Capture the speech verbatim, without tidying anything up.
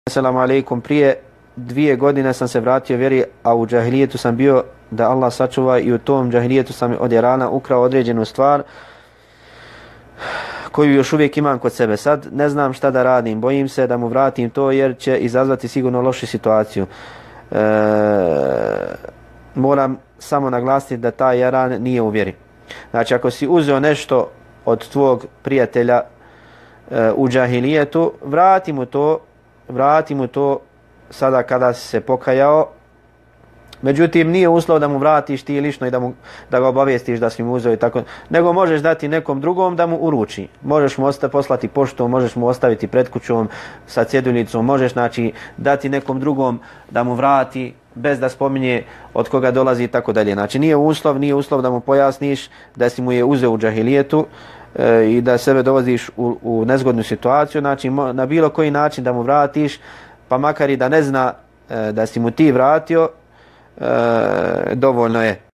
Assalamu alaikum, prije dvije godine sam se vratio vjeri, a u džahilijetu sam bio, da Allah sačuva, i u tom džahilijetu sam od Irana ukrao određenu stvar koju još uvijek imam kod sebe. Sad ne znam šta da radim, bojim se da mu vratim to jer će izazvati sigurno lošu situaciju. E, moram samo naglasiti da taj Iran nije u vjeri. Znači, ako si uzeo nešto od tvog prijatelja e, u džahilijetu, vrati mu to, vrati mu to sada kada si se pokajao. Međutim, nije uslov da mu vratiš ti lično i da, mu, da ga obavijestiš da si mu uzeo i tako, nego možeš dati nekom drugom da mu uruči. Možeš mu osta, poslati poštom, možeš mu ostaviti pred kućom sa cjeduljicom, možeš znači dati nekom drugom da mu vrati bez da spominje od koga dolazi i tako dalje. Znači nije uslov, nije uslov da mu pojasniš da si mu je uzeo u džahilijetu e, i da sebe dovoziš u, u nezgodnu situaciju. Znači na bilo koji način da mu vratiš, pa makar i da ne zna e, da si mu ti vratio, E, dovoljno je.